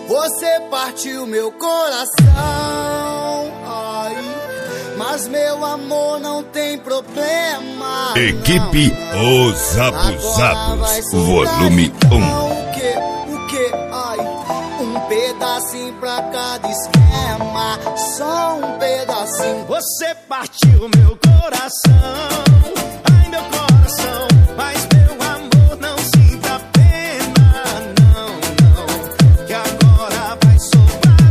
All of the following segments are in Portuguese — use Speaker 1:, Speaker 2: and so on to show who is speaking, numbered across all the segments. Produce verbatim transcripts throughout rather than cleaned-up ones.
Speaker 1: Você partiu meu coração, ai, mas meu amor não tem problema.
Speaker 2: Equipe
Speaker 1: não.
Speaker 2: Os Abusados, volume um.
Speaker 1: O que, o que, ai, um pedacinho pra cada esquema, só um pedacinho.
Speaker 3: Você partiu meu coração, ai meu coração, mas meu amor não sinta pena, não, não, que agora vai sobrar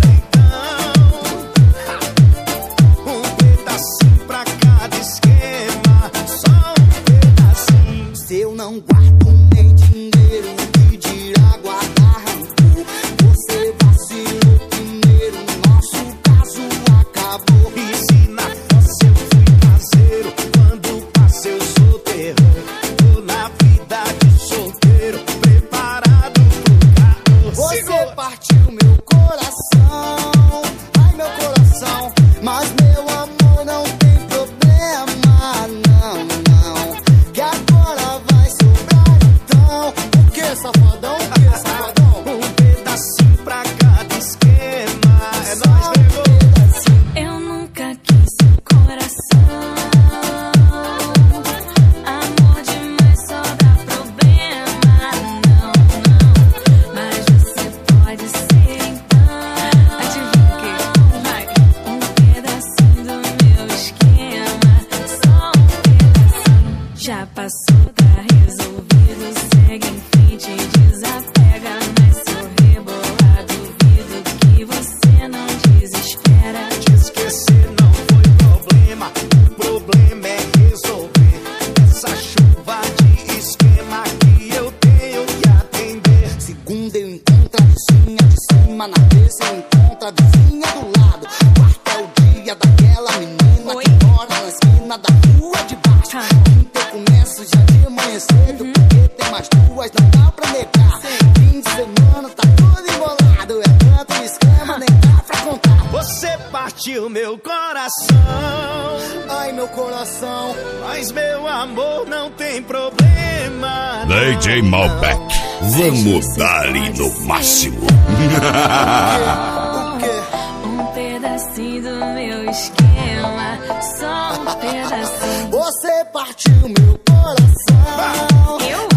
Speaker 3: então um pedacinho pra cada esquema, só um pedacinho.
Speaker 1: Se eu não guardo nem dinheiro, que dirá guardar rancor? Você vacilou primeiro, nosso caso acabou.
Speaker 3: E se na fossa eu fui caseiro, quando passei eu sou terror, tô na vida de solteiro, preparado pro calor.
Speaker 1: Você
Speaker 3: Segura.
Speaker 1: partiu meu coração, ai meu coração, mas meu amor não tem problema, não, não, que agora vai sobrar então. O que, safadão? O que, safadão?
Speaker 3: Um pedacinho pra cada esquema, é
Speaker 1: Só
Speaker 3: nóis,
Speaker 1: um
Speaker 3: nego.
Speaker 1: pedacinho.
Speaker 4: Eu nunca quis seu coração. Amor demais só dá problema. Não, não, mas você pode ser então. Adivinha o que? Vai. Um pedacinho do meu esquema, só um pedacinho. Já passou, tá resolvido. Segue em frente e desapega. Mas se eu rebolar, duvido que você não desespera.
Speaker 3: Te esquecer não foi problema, o problema é resolver essa chuva de esquema que eu tenho que atender.
Speaker 1: Segunda eu encontro a vizinha de cima, na terça eu encontro a vizinha do lado. Quarta é o dia daquela menina
Speaker 4: Oi?
Speaker 1: que mora na esquina da rua de baixo.
Speaker 4: Ah.
Speaker 1: Quinta eu começo já de manhã cedo, porque tem mais duas, não dá pra negar. Fim de semana tá tudo embolado, é tanto esquema, nem dá pra contar.
Speaker 3: Você partiu meu coração,
Speaker 1: Ai meu coração,
Speaker 3: mas meu amor não tem problema.
Speaker 2: D J Malbec, vamos dar ali no máximo.
Speaker 1: o quê?
Speaker 4: Um pedacinho do meu esquema, só um pedacinho.
Speaker 1: Você partiu meu coração.
Speaker 4: Eu?